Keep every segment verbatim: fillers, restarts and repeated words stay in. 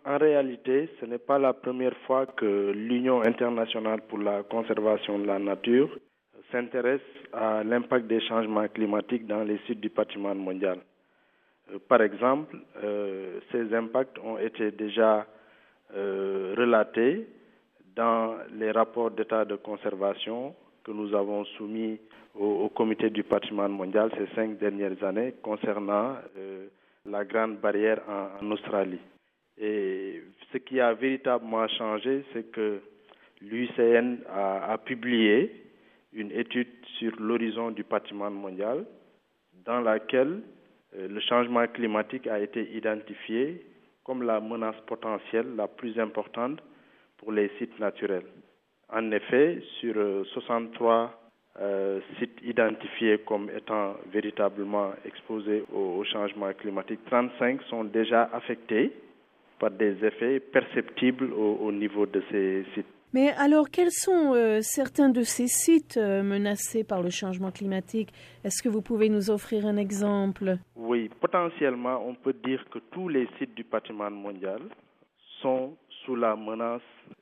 En réalité, ce n'est pas la première fois que l'Union internationale pour la conservation de la nature s'intéresse à l'impact des changements climatiques dans les sites du patrimoine mondial. Par exemple, euh, ces impacts ont été déjà euh, relatés dans les rapports d'état de conservation que nous avons soumis au, au Comité du patrimoine mondial ces cinq dernières années concernant euh, la Grande Barrière en, en Australie. Et ce qui a véritablement changé, c'est que l'U C N a, a publié une étude sur l'horizon du patrimoine mondial dans laquelle euh, le changement climatique a été identifié comme la menace potentielle la plus importante pour les sites naturels. En effet, sur euh, soixante-trois euh, sites identifiés comme étant véritablement exposés au, au changement climatique, trente-cinq sont déjà affectés par des effets perceptibles au, au niveau de ces sites. Mais alors, quels sont euh, certains de ces sites euh, menacés par le changement climatique? Est-ce que vous pouvez nous offrir un exemple? Oui, potentiellement, on peut dire que tous les sites du patrimoine mondial sont sous la menace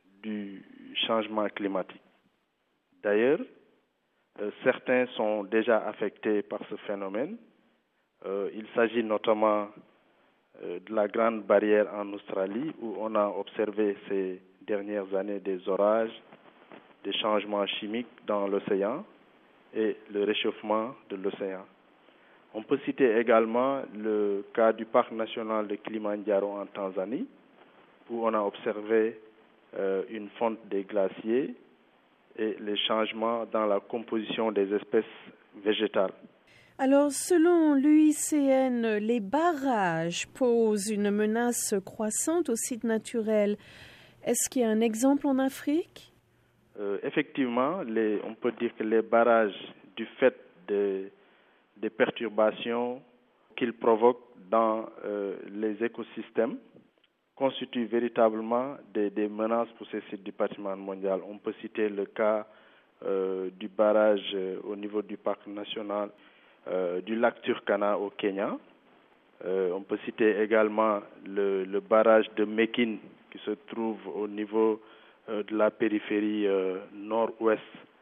du changement climatique. D'ailleurs, euh, certains sont déjà affectés par ce phénomène. Euh, il s'agit notamment euh, de la Grande Barrière en Australie, où on a observé ces dernières années des orages, des changements chimiques dans l'océan et le réchauffement de l'océan. On peut citer également le cas du parc national de Kilimanjaro en Tanzanie, où on a observé euh, une fonte des glaciers et les changements dans la composition des espèces végétales. Alors, selon l'U I C N, les barrages posent une menace croissante aux sites naturels. Est-ce qu'il y a un exemple en Afrique? Euh, effectivement, les, on peut dire que les barrages, du fait de, des perturbations qu'ils provoquent dans euh, les écosystèmes, constituent véritablement des, des menaces pour ces sites du patrimoine mondial. On peut citer le cas euh, du barrage euh, au niveau du parc national euh, du lac Turkana au Kenya. Euh, on peut citer également le, le barrage de Mekine qui se trouve au niveau euh, de la périphérie euh, nord-ouest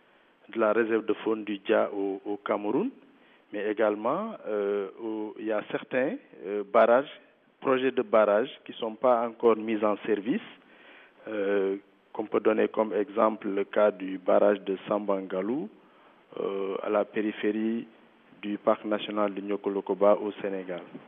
de la réserve de faune du Dja au, au Cameroun. Mais également, euh, où il y a certains euh, barrages, projets de barrages qui ne sont pas encore mis en service, euh, qu'on peut donner comme exemple le cas du barrage de Sambangalou euh, à la périphérie du parc national de Nyokolokoba au Sénégal.